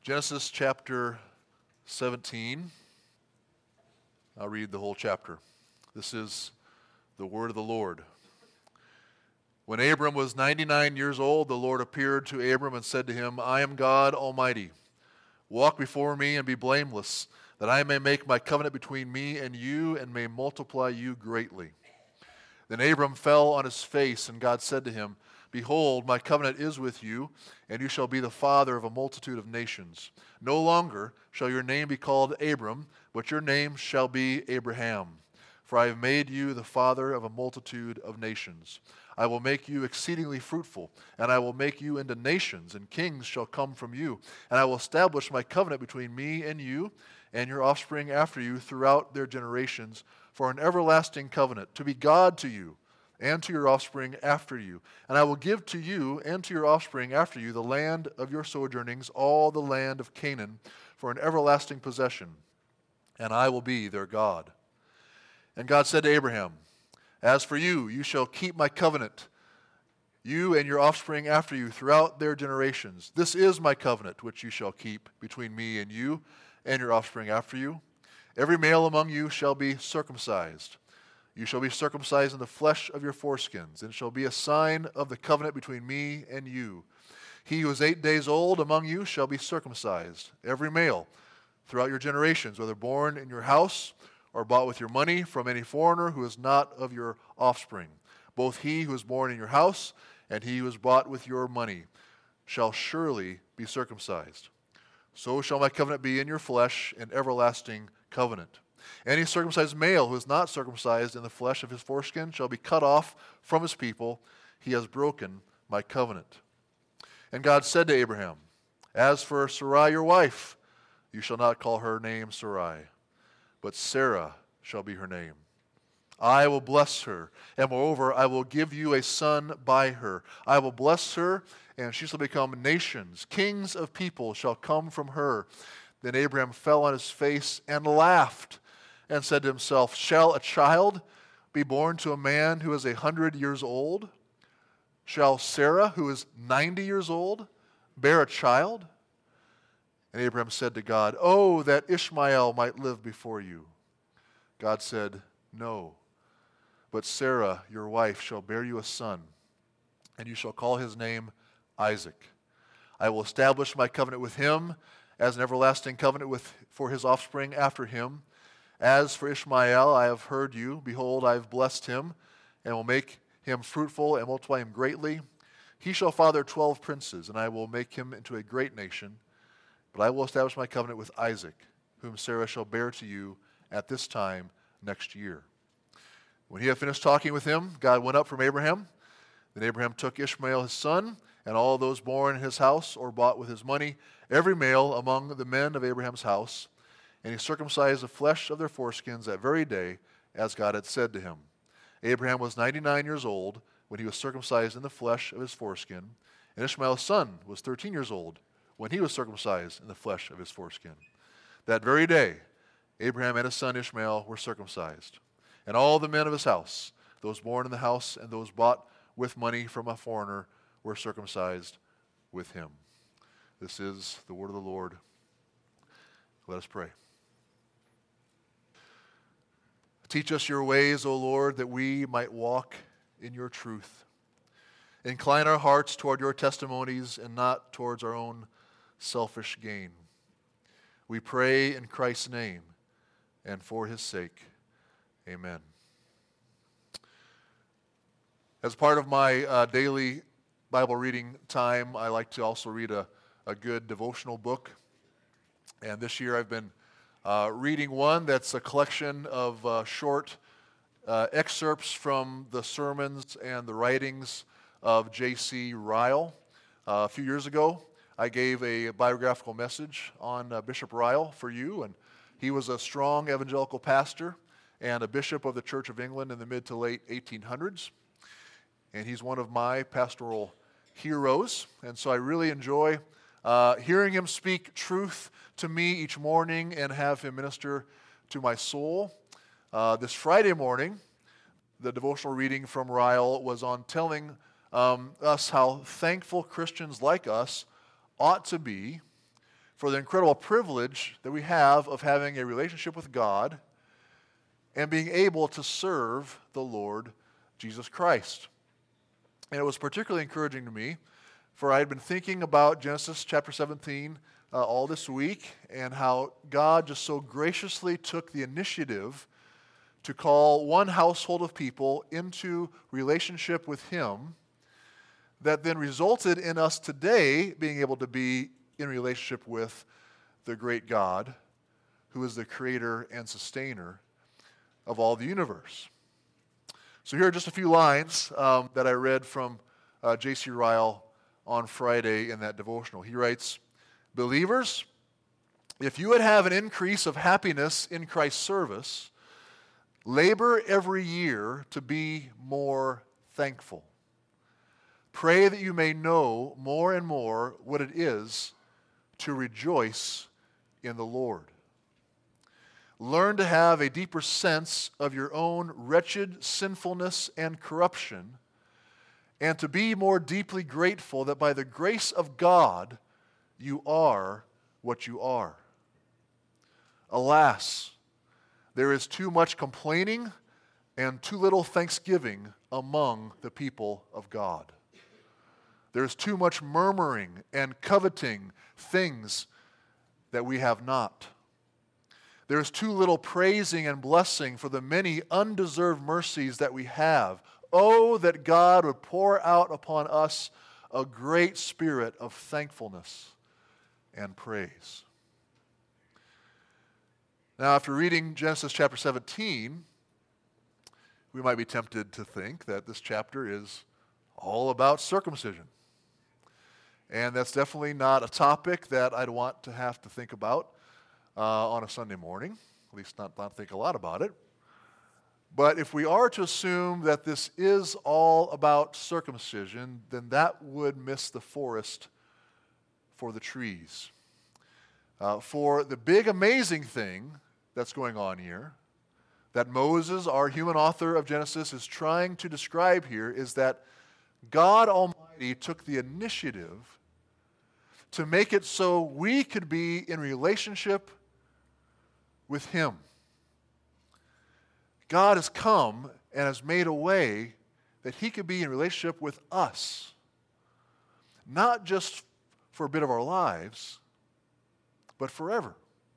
Genesis chapter 17. I'll read the whole chapter. This is the word of the Lord. When Abram was 99 years old, the Lord appeared to Abram and said to him, I am God Almighty. Walk before me and be blameless, that I may make my covenant between me and you and may multiply you greatly. Then Abram fell on his face, and God said to him, Behold, my covenant is with you, and you shall be the father of a multitude of nations. No longer shall your name be called Abram, but your name shall be Abraham. For I have made you the father of a multitude of nations. I will make you exceedingly fruitful, and I will make you into nations, and kings shall come from you. And I will establish my covenant between me and you, and your offspring after you throughout their generations, for an everlasting covenant, to be God to you, and to your offspring after you. And I will give to you and to your offspring after you the land of your sojournings, all the land of Canaan, for an everlasting possession, and I will be their God. And God said to Abraham, As for you, you shall keep my covenant, you and your offspring after you throughout their generations. This is my covenant which you shall keep between me and you and your offspring after you. Every male among you shall be circumcised. You shall be circumcised in the flesh of your foreskins, and it shall be a sign of the covenant between me and you. He who is 8 days old among you shall be circumcised, every male, throughout your generations, whether born in your house or bought with your money from any foreigner who is not of your offspring. Both he who is born in your house and he who is bought with your money shall surely be circumcised. So shall my covenant be in your flesh, an everlasting covenant. Any circumcised male who is not circumcised in the flesh of his foreskin shall be cut off from his people. He has broken my covenant. And God said to Abraham, As for Sarai your wife, you shall not call her name Sarai, but Sarah shall be her name. I will bless her, and moreover, I will give you a son by her. I will bless her, and she shall become nations. Kings of people shall come from her. Then Abraham fell on his face and laughed, and said to himself, Shall a child be born to a man who is 100 years old? Shall Sarah, who is 90 years old, bear a child? And Abraham said to God, Oh, that Ishmael might live before you. God said, No, but Sarah, your wife, shall bear you a son, and you shall call his name Isaac. I will establish my covenant with him as an everlasting covenant for his offspring after him. As for Ishmael, I have heard you. Behold, I have blessed him, and will make him fruitful and multiply him greatly. He shall father 12 princes, and I will make him into a great nation. But I will establish my covenant with Isaac, whom Sarah shall bear to you at this time next year. When he had finished talking with him, God went up from Abraham. Then Abraham took Ishmael his son, and all those born in his house or bought with his money, every male among the men of Abraham's house, and he circumcised the flesh of their foreskins that very day, as God had said to him. Abraham was 99 years old when he was circumcised in the flesh of his foreskin, and Ishmael's son was 13 years old when he was circumcised in the flesh of his foreskin. That very day, Abraham and his son Ishmael were circumcised, and all the men of his house, those born in the house and those bought with money from a foreigner, were circumcised with him. This is the word of the Lord. Let us pray. Teach us your ways, O Lord, that we might walk in your truth. Incline our hearts toward your testimonies and not towards our own selfish gain. We pray in Christ's name and for his sake. Amen. As part of my daily Bible reading time, I like to also read a good devotional book. And this year I've been reading one that's a collection of short excerpts from the sermons and the writings of J.C. Ryle. A few years ago, I gave a biographical message on Bishop Ryle for you, and he was a strong evangelical pastor and a bishop of the Church of England in the mid to late 1800s. And he's one of my pastoral heroes, and so I really enjoy hearing him speak truth to me each morning and have him minister to my soul. This Friday morning, the devotional reading from Ryle was on telling us how thankful Christians like us ought to be for the incredible privilege that we have of having a relationship with God and being able to serve the Lord Jesus Christ. And it was particularly encouraging to me, for I had been thinking about Genesis chapter 17 all this week, and how God just so graciously took the initiative to call one household of people into relationship with Him, that then resulted in us today being able to be in relationship with the great God, who is the creator and sustainer of all the universe. So here are just a few lines that I read from J.C. Ryle on Friday in that devotional. He writes, "Believers, if you would have an increase of happiness in Christ's service, labor every year to be more thankful. Pray that you may know more and more what it is to rejoice in the Lord. Learn to have a deeper sense of your own wretched sinfulness and corruption, and to be more deeply grateful that by the grace of God you are what you are. Alas, there is too much complaining and too little thanksgiving among the people of God. There is too much murmuring and coveting things that we have not. There is too little praising and blessing for the many undeserved mercies that we have. Oh, that God would pour out upon us a great spirit of thankfulness and praise." Now, after reading Genesis chapter 17, we might be tempted to think that this chapter is all about circumcision. And that's definitely not a topic that I'd want to have to think about on a Sunday morning, at least not think a lot about it. But if we are to assume that this is all about circumcision, then that would miss the forest for the trees. For the big amazing thing that's going on here, that Moses, our human author of Genesis, is trying to describe here, is that God Almighty took the initiative to make it so we could be in relationship with Him. God has come and has made a way that He could be in relationship with us, not just for a bit of our lives, but forever.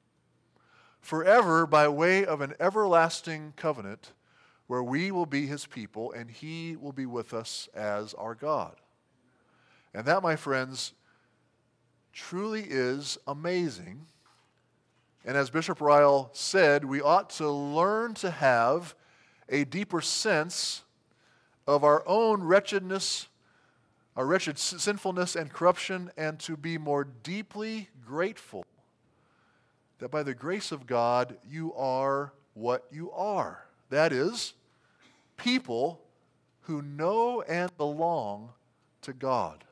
Forever by way of an everlasting covenant where we will be His people and He will be with us as our God. And that, my friends, truly is amazing. And as Bishop Ryle said, we ought to learn to have a deeper sense of our own wretchedness, our wretched sinfulness and corruption, and to be more deeply grateful that by the grace of God you are what you are. That is, people who know and belong to God.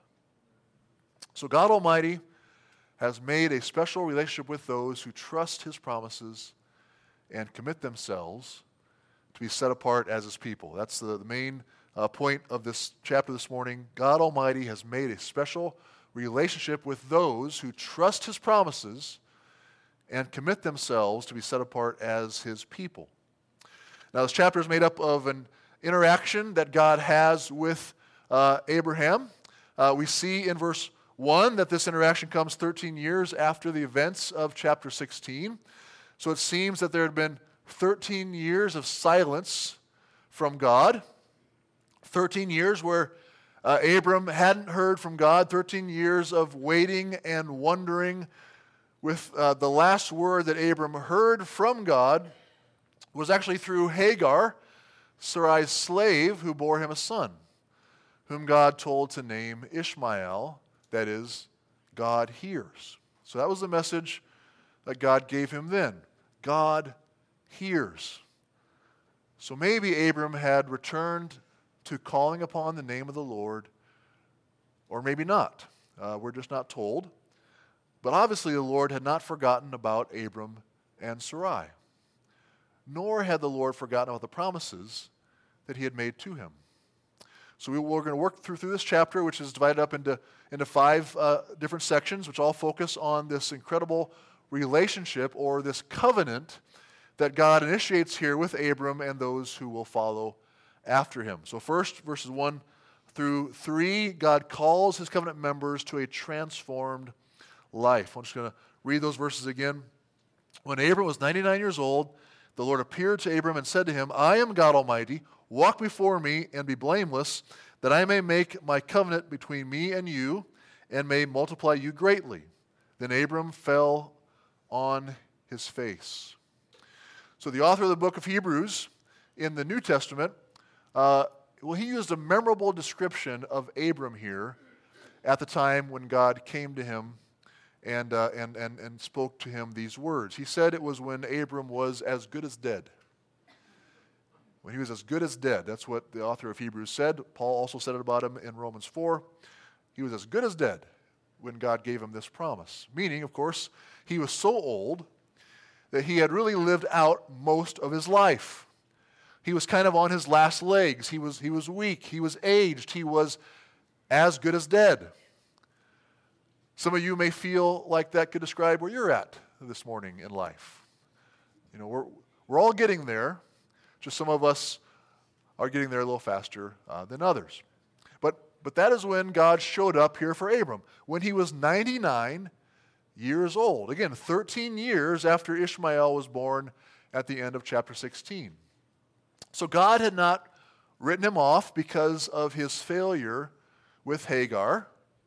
So God Almighty has made a special relationship with those who trust His promises and commit themselves to be set apart as His people. That's the main point of this chapter this morning. God Almighty has made a special relationship with those who trust His promises and commit themselves to be set apart as His people. Now, this chapter is made up of an interaction that God has with Abraham. We see in verse 1 that this interaction comes 13 years after the events of chapter 16. So it seems that there had been 13 years of silence from God. 13 years where Abram hadn't heard from God. 13 years of waiting and wondering, with the last word that Abram heard from God was actually through Hagar, Sarai's slave, who bore him a son, whom God told to name Ishmael, that is, God hears. So that was the message that God gave him then. God hears. So maybe Abram had returned to calling upon the name of the Lord, or maybe not. We're just not told. But obviously the Lord had not forgotten about Abram and Sarai, nor had the Lord forgotten about the promises that He had made to him. So we're going to work through this chapter, which is divided up into five different sections, which all focus on this incredible relationship or this covenant that God initiates here with Abram and those who will follow after him. So first, verses 1 through 3, God calls his covenant members to a transformed life. I'm just going to read those verses again. When Abram was 99 years old, the Lord appeared to Abram and said to him, I am God Almighty. Walk before me and be blameless, that I may make my covenant between me and you, and may multiply you greatly. Then Abram fell on his face. So the author of the book of Hebrews in the New Testament, he used a memorable description of Abram here at the time when God came to him and spoke to him these words. He said it was when Abram was as good as dead. When he was as good as dead. That's what the author of Hebrews said. Paul also said it about him in Romans 4. He was as good as dead when God gave him this promise. Meaning, of course, he was so old that he had really lived out most of his life. He was kind of on his last legs. He was weak. He was aged. He was as good as dead. Some of you may feel like that could describe where you're at this morning in life. You know, we're all getting there. Just some of us are getting there a little faster than others. But that is when God showed up here for Abram, when he was 99 years old. Again, 13 years after Ishmael was born at the end of chapter 16. So God had not written him off because of his failure with Hagar.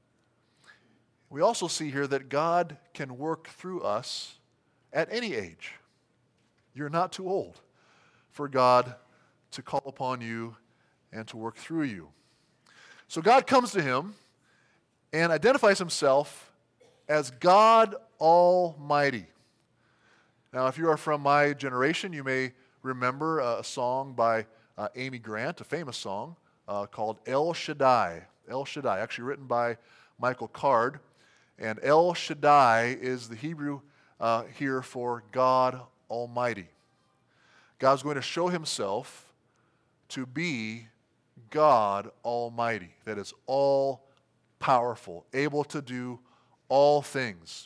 We also see here that God can work through us at any age. You're not too old for God to call upon you and to work through you. So God comes to him and identifies himself as God Almighty. Now, if you are from my generation, you may remember a song by Amy Grant, a famous song called El Shaddai. El Shaddai, actually written by Michael Card. And El Shaddai is the Hebrew here for God Almighty. God's going to show himself to be God Almighty, that is all powerful, able to do all things.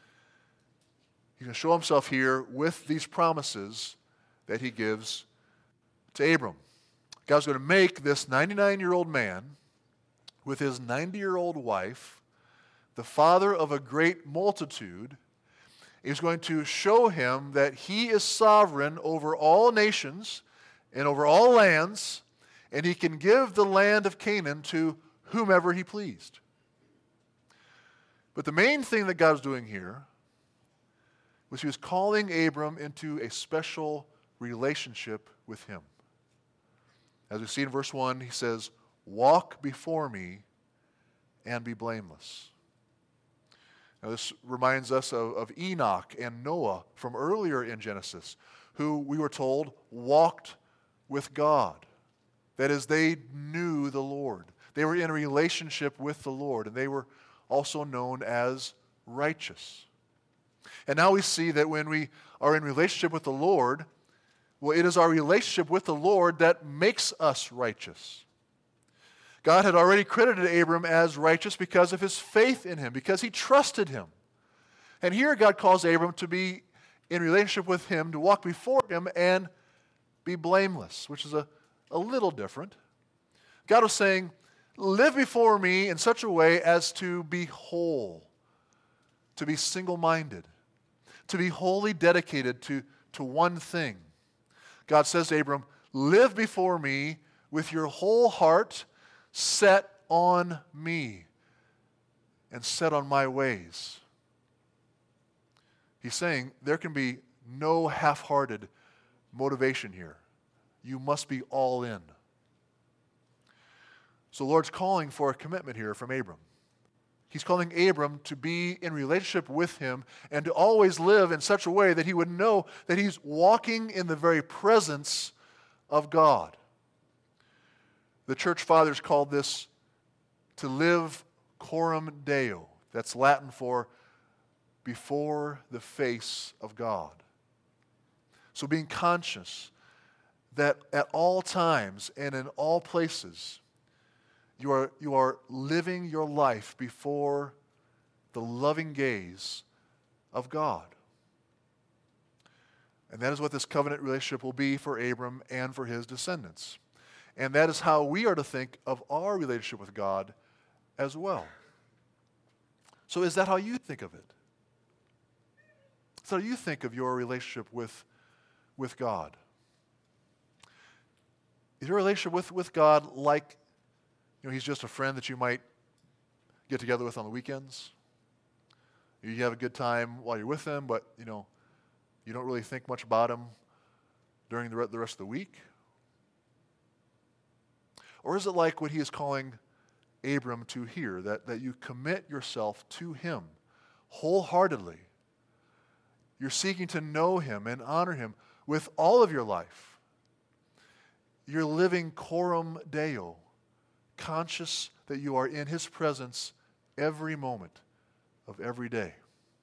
He's going to show himself here with these promises that he gives to Abram. God's going to make this 99-year-old man with his 90-year-old wife the father of a great multitude. He's going to show him that he is sovereign over all nations and over all lands, and he can give the land of Canaan to whomever he pleased. But the main thing that God was doing here was he was calling Abram into a special relationship with him. As we see in verse 1, he says, walk before me and be blameless. Now, this reminds us of Enoch and Noah from earlier in Genesis, who we were told walked with God. That is, they knew the Lord. They were in a relationship with the Lord, and they were also known as righteous. And now we see that when we are in relationship with the Lord, well, it is our relationship with the Lord that makes us righteous. God had already credited Abram as righteous because of his faith in him, because he trusted him. And here God calls Abram to be in relationship with him, to walk before him and be blameless, which is a little different. God was saying, live before me in such a way as to be whole, to be single-minded, to be wholly dedicated to one thing. God says to Abram, live before me with your whole heart set on me and set on my ways. He's saying there can be no half-hearted motivation here. You must be all in. So the Lord's calling for a commitment here from Abram. He's calling Abram to be in relationship with him and to always live in such a way that he would know that he's walking in the very presence of God. The church fathers called this to live coram Deo. That's Latin for before the face of God. So being conscious that at all times and in all places, You are living your life before the loving gaze of God. And that is what this covenant relationship will be for Abram and for his descendants. And that is how we are to think of our relationship with God as well. So is that how you think of it? So you think of your relationship with God? Is your relationship with God like, he's just a friend that you might get together with on the weekends? You have a good time while you're with him, but, you don't really think much about him during the rest of the week? Or is it like what he is calling Abram to here, that you commit yourself to him wholeheartedly? You're seeking to know him and honor him with all of your life. You're living coram Deo, conscious that you are in his presence every moment of every day.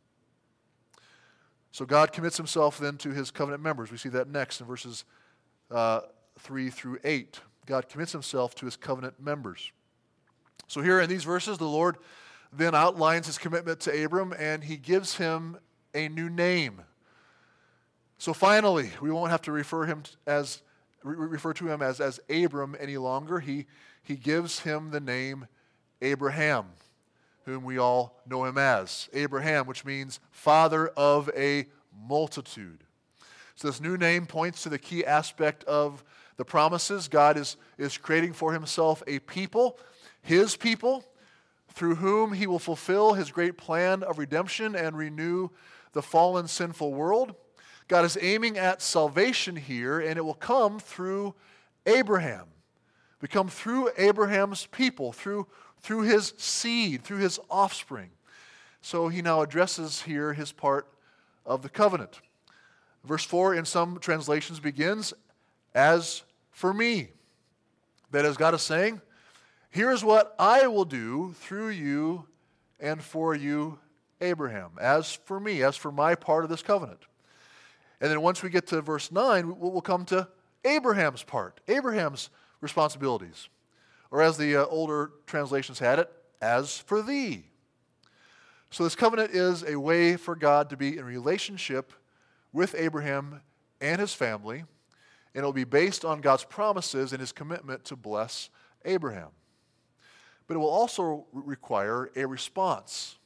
So God commits himself then to his covenant members. We see that next in verses 3 through 8. God commits himself to his covenant members. So here in these verses, the Lord then outlines his commitment to Abram, and he gives him a new name. So finally, we won't have to refer to him as Abram any longer. He gives him the name Abraham, whom we all know him as. Abraham, which means father of a multitude. So this new name points to the key aspect of the promises. God is creating for himself a people, his people, through whom he will fulfill his great plan of redemption and renew the fallen, sinful world. God is aiming at salvation here, and it will come through Abraham. We come through Abraham's people, through his seed, through his offspring. So he now addresses here his part of the covenant. Verse 4 in some translations begins, "As for me." That is, God is saying, here's what I will do through you and for you, Abraham. As for me, as for my part of this covenant. And then once we get to verse 9, we'll come to Abraham's part, Abraham's responsibilities. Or as the older translations had it, as for thee. So this covenant is a way for God to be in relationship with Abraham and his family, and it will be based on God's promises and his commitment to bless Abraham. But it will also require a response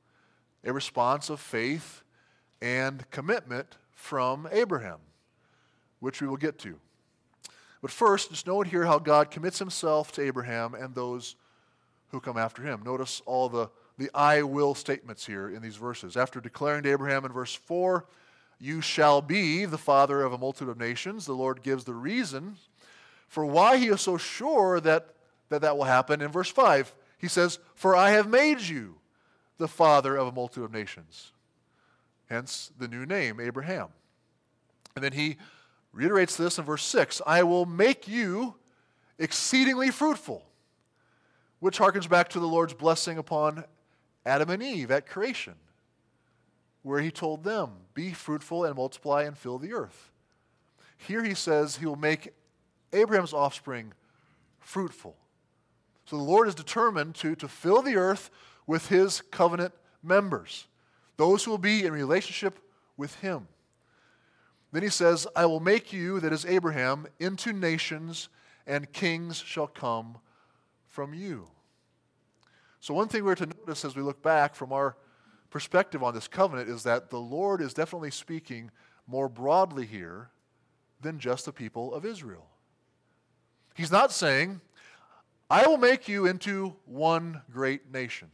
of faith and commitment from Abraham, which we will get to. But first, just note here how God commits himself to Abraham and those who come after him. Notice all the I will statements here in these verses. After declaring to Abraham in verse 4, "You shall be the father of a multitude of nations," the Lord gives the reason for why he is so sure that will happen. In verse 5, he says, "For I have made you the father of a multitude of nations." Hence the new name, Abraham. And then he reiterates this in verse 6, "I will make you exceedingly fruitful," which harkens back to the Lord's blessing upon Adam and Eve at creation, where he told them, "Be fruitful and multiply and fill the earth." Here he says he will make Abraham's offspring fruitful. So the Lord is determined to fill the earth with his covenant members, those who will be in relationship with him. Then he says, "I will make you," that is Abraham, "into nations, and kings shall come from you." So one thing we're to notice as we look back from our perspective on this covenant is that the Lord is definitely speaking more broadly here than just the people of Israel. He's not saying, "I will make you into one great nation."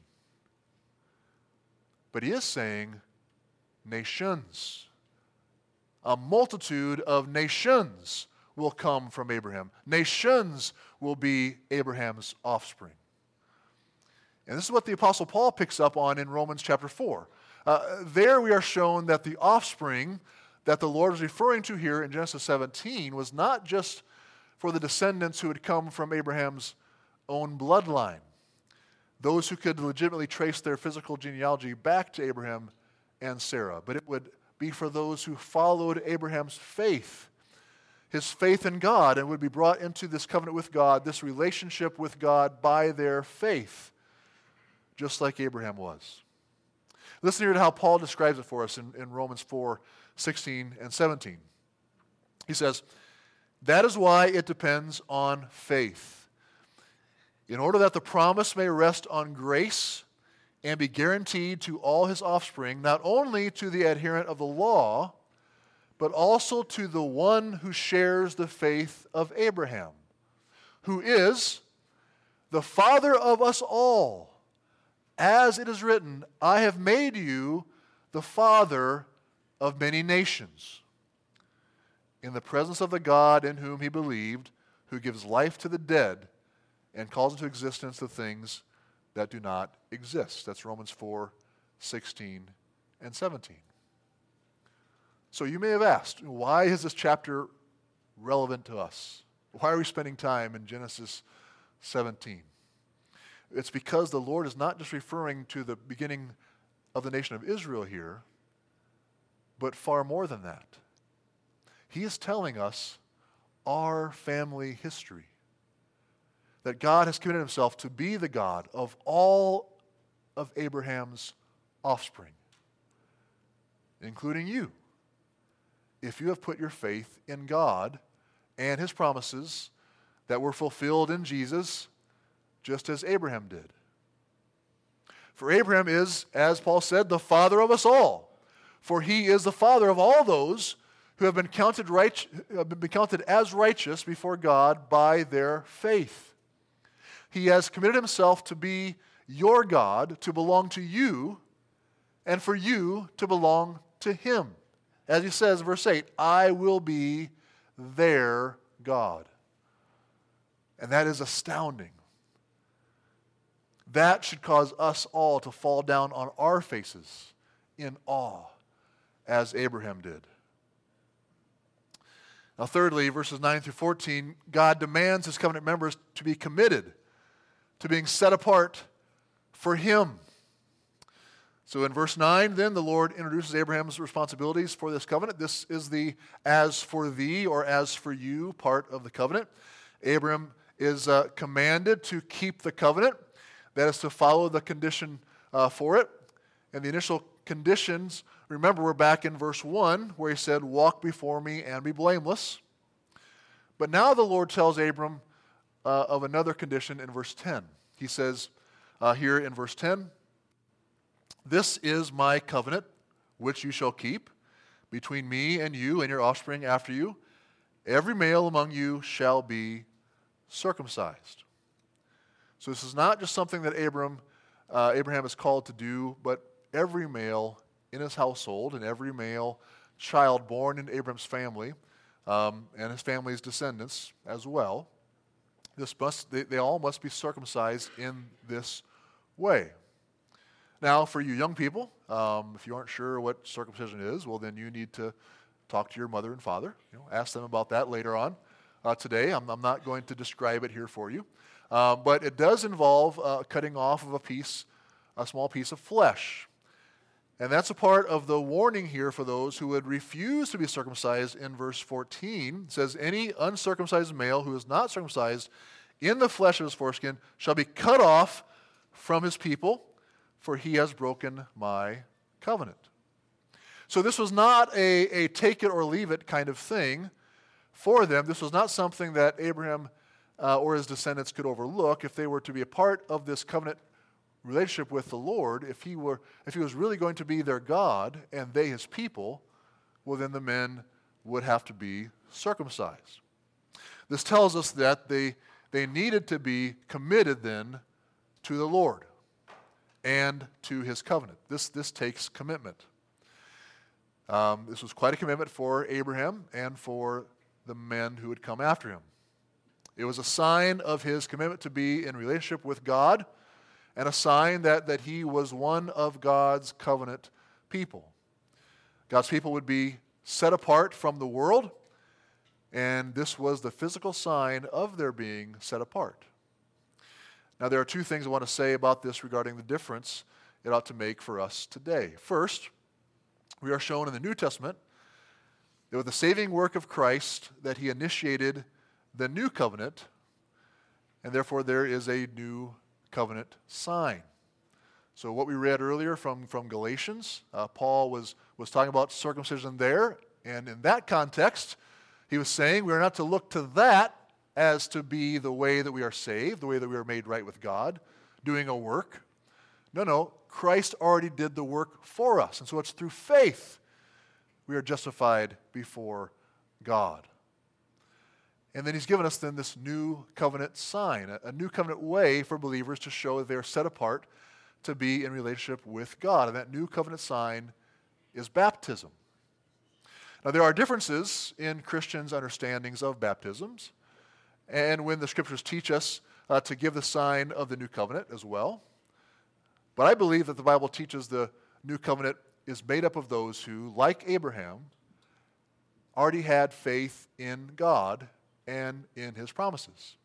But he is saying, nations. A multitude of nations will come from Abraham. Nations will be Abraham's offspring. And this is what the Apostle Paul picks up on in Romans chapter 4. There we are shown that the offspring that the Lord is referring to here in Genesis 17 was not just for the descendants who had come from Abraham's own bloodline, those who could legitimately trace their physical genealogy back to Abraham and Sarah, but it would be for those who followed Abraham's faith, his faith in God and would be brought into this covenant with God, this relationship with God by their faith, just like Abraham was. Listen here to how Paul describes it for us in Romans 4:16 and 17. He says, "That is why it depends on faith, in order that the promise may rest on grace and be guaranteed to all his offspring, not only to the adherent of the law, but also to the one who shares the faith of Abraham, who is the father of us all. As it is written, I have made you the father of many nations, in the presence of the God in whom he believed, who gives life to the dead and calls into existence the things that do not exist." That's Romans 4:16 and 17. So you may have asked, why is this chapter relevant to us? Why are we spending time in Genesis 17? It's because the Lord is not just referring to the beginning of the nation of Israel here, but far more than that. He is telling us our family history. That God has committed himself to be the God of all of Abraham's offspring, including you, if you have put your faith in God and his promises that were fulfilled in Jesus, just as Abraham did. For Abraham is, as Paul said, the father of us all. For he is the father of all those who have been counted as righteous before God by their faith. He has committed himself to be your God, to belong to you, and for you to belong to him. As he says in verse 8, I will be their God. And that is astounding. That should cause us all to fall down on our faces in awe, as Abraham did. Now thirdly, verses 9 through 14, God demands his covenant members to be committed to being set apart for him. So in verse 9, then, the Lord introduces Abraham's responsibilities for this covenant. This is the as for thee or as for you part of the covenant. Abraham is commanded to keep the covenant. That is to follow the condition for it. And the initial conditions, remember, we're back in verse 1 where he said, walk before me and be blameless. But now the Lord tells Abram of another condition in verse 10. He says here in verse 10, this is my covenant which you shall keep between me and you and your offspring after you. Every male among you shall be circumcised. So this is not just something that Abraham is called to do, but every male in his household and every male child born in Abraham's family and his family's descendants as well, they all must be circumcised in this way. Now, for you young people, if you aren't sure what circumcision is, well, then you need to talk to your mother and father. Ask them about that later on today. I'm not going to describe it here for you. But it does involve cutting off of a small piece of flesh. And that's a part of the warning here for those who would refuse to be circumcised in verse 14. It says, any uncircumcised male who is not circumcised in the flesh of his foreskin shall be cut off from his people, for he has broken my covenant. So this was not a take it or leave it kind of thing for them. This was not something that Abraham or his descendants could overlook. If they were to be a part of this covenant relationship with the Lord, if he was really going to be their God and they his people, well, then the men would have to be circumcised. This tells us that they needed to be committed then to the Lord and to his covenant. This takes commitment. This was quite a commitment for Abraham and for the men who would come after him. It was a sign of his commitment to be in relationship with God and a sign that he was one of God's covenant people. God's people would be set apart from the world, and this was the physical sign of their being set apart. Now, there are two things I want to say about this regarding the difference it ought to make for us today. First, we are shown in the New Testament that with the saving work of Christ that he initiated the new covenant, and therefore there is a new covenant sign. So what we read earlier from Galatians, Paul was talking about circumcision there, and in that context, he was saying we are not to look to that as to be the way that we are saved, the way that we are made right with God, doing a work. No, Christ already did the work for us, and so it's through faith we are justified before God. And then he's given us then this new covenant sign, a new covenant way for believers to show that they are set apart to be in relationship with God. And that new covenant sign is baptism. Now there are differences in Christians' understandings of baptisms, and when the Scriptures teach us to give the sign of the new covenant as well. But I believe that the Bible teaches the new covenant is made up of those who, like Abraham, already had faith in God and in his promises.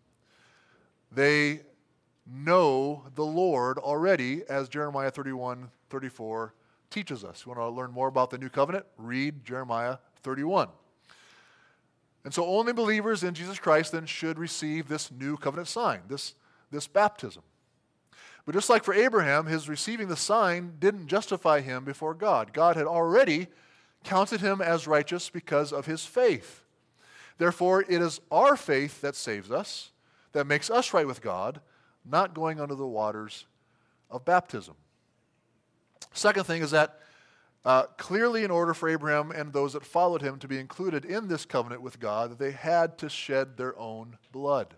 They know the Lord already, as Jeremiah 31:34 teaches us. You want to learn more about the new covenant? Read Jeremiah 31. And so only believers in Jesus Christ then should receive this new covenant sign, this baptism. But just like for Abraham, his receiving the sign didn't justify him before God. God had already counted him as righteous because of his faith. Therefore, it is our faith that saves us, that makes us right with God, not going under the waters of baptism. Second thing is that clearly in order for Abraham and those that followed him to be included in this covenant with God, they had to shed their own blood.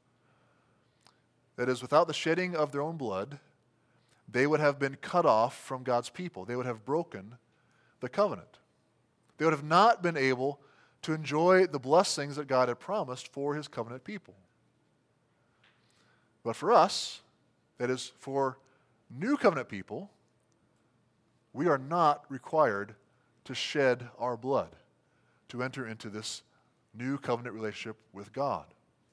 That is, without the shedding of their own blood, they would have been cut off from God's people. They would have broken the covenant. They would have not been able to enjoy the blessings that God had promised for his covenant people. But for us, that is, for new covenant people, we are not required to shed our blood to enter into this new covenant relationship with God.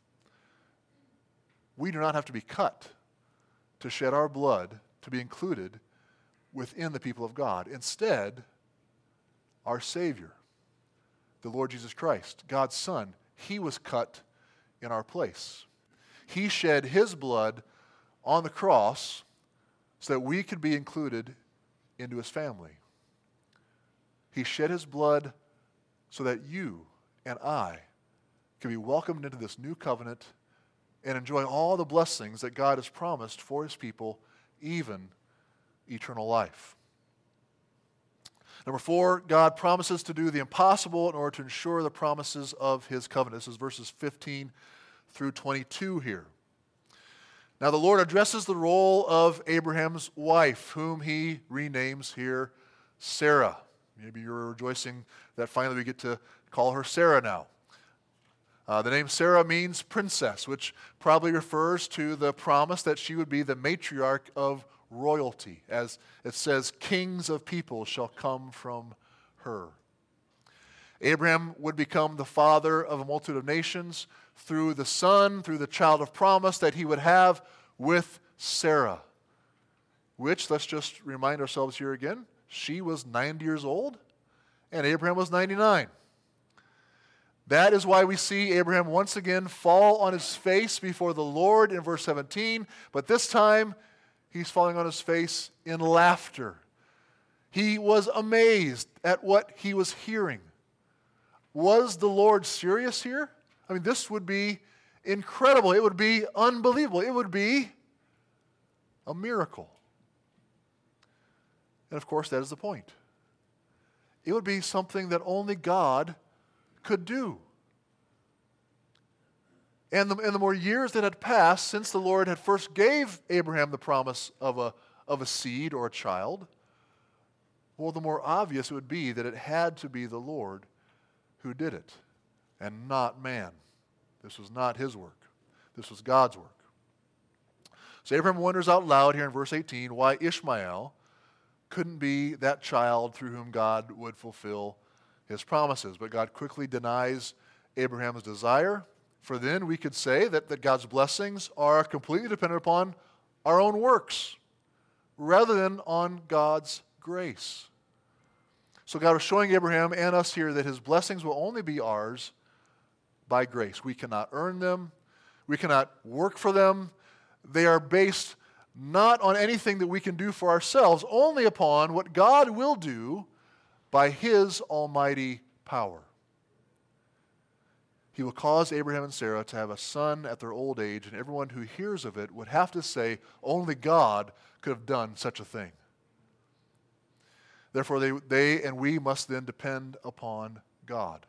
We do not have to be cut to shed our blood to be included within the people of God. Instead, our Savior, the Lord Jesus Christ, God's Son, he was cut in our place. He shed his blood on the cross so that we could be included into his family. He shed his blood so that you and I can be welcomed into this new covenant and enjoy all the blessings that God has promised for his people, even eternal life. Number 4, God promises to do the impossible in order to ensure the promises of his covenant. This is verses 15 through 22 here. Now the Lord addresses the role of Abraham's wife, whom he renames here Sarah. Maybe you're rejoicing that finally we get to call her Sarah now. The name Sarah means princess, which probably refers to the promise that she would be the matriarch of royalty. As it says, kings of people shall come from her. Abraham would become the father of a multitude of nations through the son, through the child of promise that he would have with Sarah, which, let's just remind ourselves here again, she was 90 years old and Abraham was 99. That is why we see Abraham once again fall on his face before the Lord in verse 17, but this time he's falling on his face in laughter. He was amazed at what he was hearing. Was the Lord serious here? I mean, this would be incredible. It would be unbelievable. It would be a miracle. And of course, that is the point. It would be something that only God could do. And the more years that had passed since the Lord had first gave Abraham the promise of a seed or a child, well, the more obvious it would be that it had to be the Lord who did it, and not man. This was not his work. This was God's work. So Abraham wonders out loud here in verse 18 why Ishmael couldn't be that child through whom God would fulfill his promises. But God quickly denies Abraham's desire, for then we could say that God's blessings are completely dependent upon our own works rather than on God's grace. So God was showing Abraham and us here that his blessings will only be ours by grace. We cannot earn them. We cannot work for them. They are based not on anything that we can do for ourselves, only upon what God will do by his almighty power. He will cause Abraham and Sarah to have a son at their old age, and everyone who hears of it would have to say, only God could have done such a thing. Therefore, they and we must then depend upon God.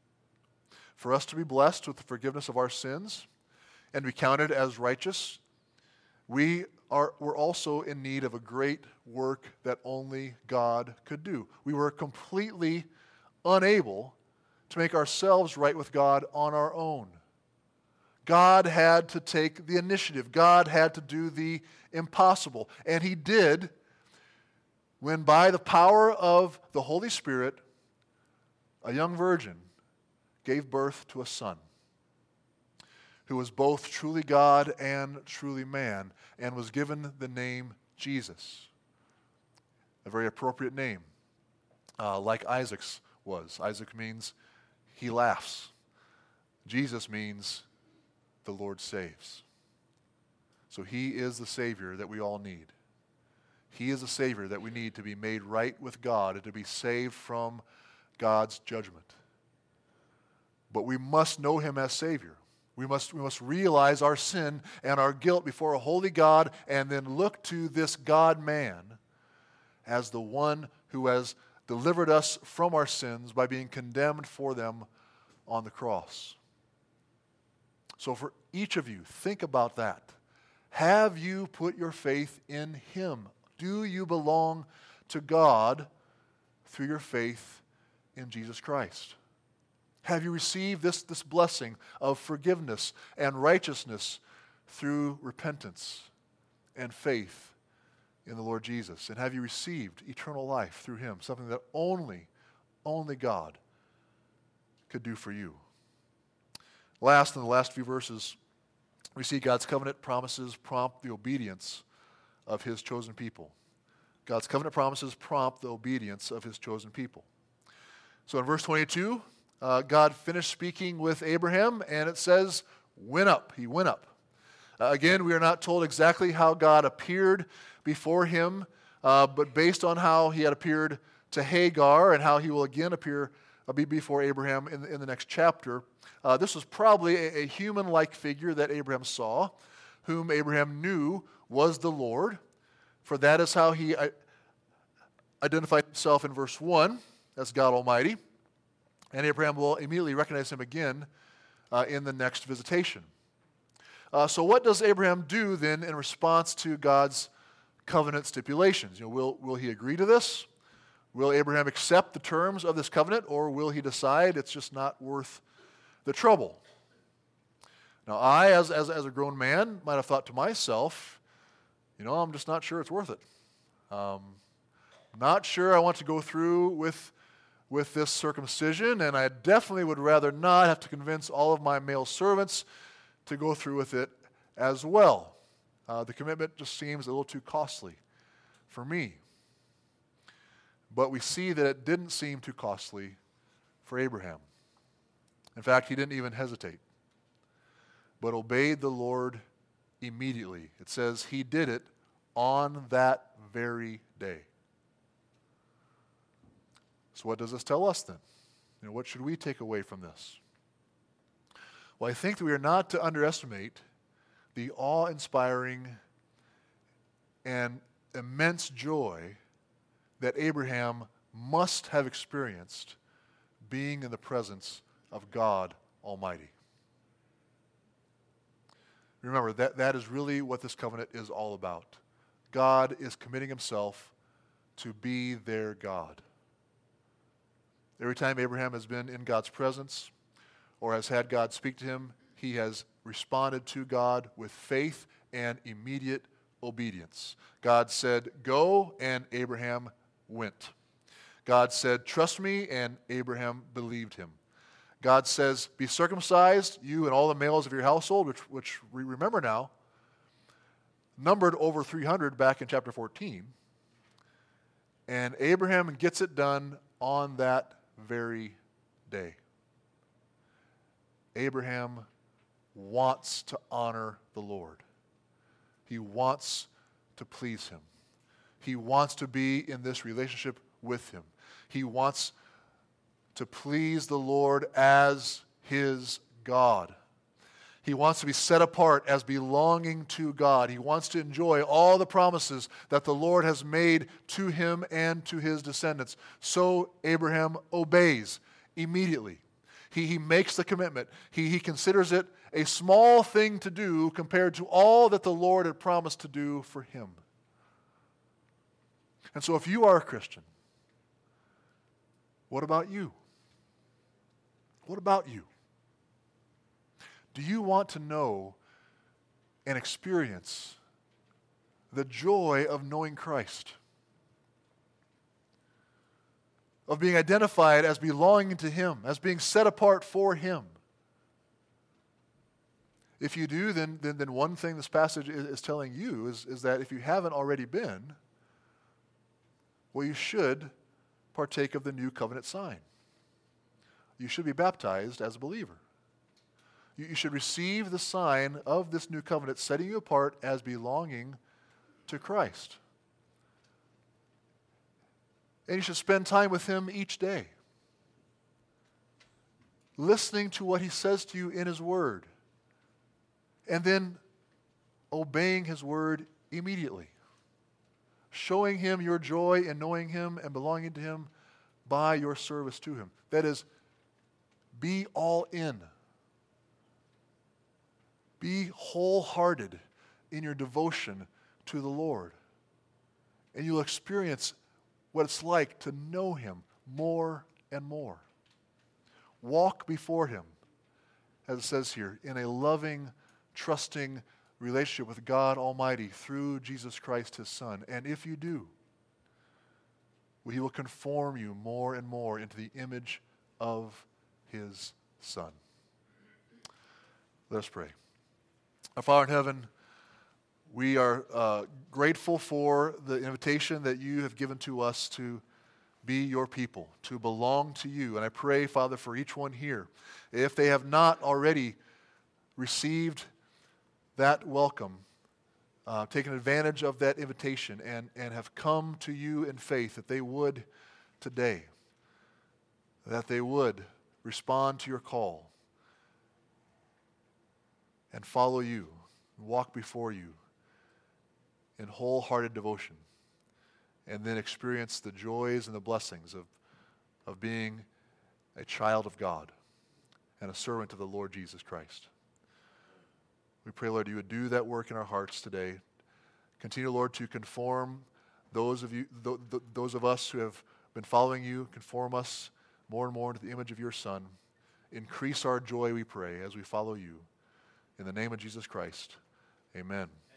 For us to be blessed with the forgiveness of our sins and be counted as righteous, we're also in need of a great work that only God could do. We were completely unable to make ourselves right with God on our own. God had to take the initiative. God had to do the impossible. And he did when by the power of the Holy Spirit, a young virgin gave birth to a son who was both truly God and truly man, and was given the name Jesus, a very appropriate name, like Isaac's was. Isaac means he laughs. Jesus means the Lord saves. So he is the Savior that we all need. He is the Savior that we need to be made right with God and to be saved from God's judgment. But we must know him as Savior. We must realize our sin and our guilt before a holy God, and then look to this God-man as the one who has delivered us from our sins by being condemned for them on the cross. So for each of you, think about that. Have you put your faith in him? Do you belong to God through your faith in Jesus Christ? Have you received this blessing of forgiveness and righteousness through repentance and faith in the Lord Jesus? And have you received eternal life through him, something that only God could do for you? Last, in the last few verses, we see God's covenant promises prompt the obedience of his chosen people. God's covenant promises prompt the obedience of his chosen people. So in verse 22, God finished speaking with Abraham, and it says, went up. He went up. Again, we are not told exactly how God appeared before him, but based on how he had appeared to Hagar and how he will again be before Abraham in the next chapter, this was probably a human-like figure that Abraham saw, whom Abraham knew was the Lord, for that is how he identified himself in verse 1 as God Almighty. And Abraham will immediately recognize him again in the next visitation. So what does Abraham do then in response to God's covenant stipulations? Will he agree to this? Will Abraham accept the terms of this covenant, or will he decide it's just not worth the trouble? Now I, as a grown man, might have thought to myself, I'm just not sure it's worth it. Not sure I want to go through with this circumcision, and I definitely would rather not have to convince all of my male servants to go through with it as well. The commitment just seems a little too costly for me. But we see that it didn't seem too costly for Abraham. In fact, he didn't even hesitate, but obeyed the Lord immediately. It says he did it on that very day. So what does this tell us then? What should we take away from this? Well, I think that we are not to underestimate the awe-inspiring and immense joy that Abraham must have experienced being in the presence of God Almighty. Remember, that is really what this covenant is all about. God is committing himself to be their God. Every time Abraham has been in God's presence or has had God speak to him, he has responded to God with faith and immediate obedience. God said, go, and Abraham went. God said, trust me, and Abraham believed him. God says, be circumcised, you and all the males of your household, which we remember now, numbered over 300 back in chapter 14. And Abraham gets it done on that very day. Abraham wants to honor the Lord. He wants to please him. He wants to be in this relationship with him. He wants to please the Lord as his God. He wants to be set apart as belonging to God. He wants to enjoy all the promises that the Lord has made to him and to his descendants. So Abraham obeys immediately. He makes the commitment. He considers it a small thing to do compared to all that the Lord had promised to do for him. And so if you are a Christian, what about you? What about you? Do you want to know and experience the joy of knowing Christ? Of being identified as belonging to him, as being set apart for him? If you do, then one thing this passage is telling you is that if you haven't already been, well, you should partake of the new covenant sign. You should be baptized as a believer. You should receive the sign of this new covenant, setting you apart as belonging to Christ. And you should spend time with him each day, listening to what he says to you in his word, and then obeying his word immediately, showing him your joy in knowing him and belonging to him by your service to him. That is, be all in. Be wholehearted in your devotion to the Lord. And you'll experience what it's like to know him more and more. Walk before him, as it says here, in a loving, trusting relationship with God Almighty through Jesus Christ, his Son. And if you do, he will conform you more and more into the image of his Son. Let us pray. Our Father in heaven, we are grateful for the invitation that you have given to us to be your people, to belong to you. And I pray, Father, for each one here, if they have not already received that welcome, taken advantage of that invitation, and have come to you in faith, that they would today, that they would respond to your call and follow you, and walk before you in wholehearted devotion, and then experience the joys and the blessings of being a child of God and a servant of the Lord Jesus Christ. We pray, Lord, you would do that work in our hearts today. Continue, Lord, to conform those of us who have been following you, conform us more and more into the image of your Son. Increase our joy, we pray, as we follow you. In the name of Jesus Christ, amen.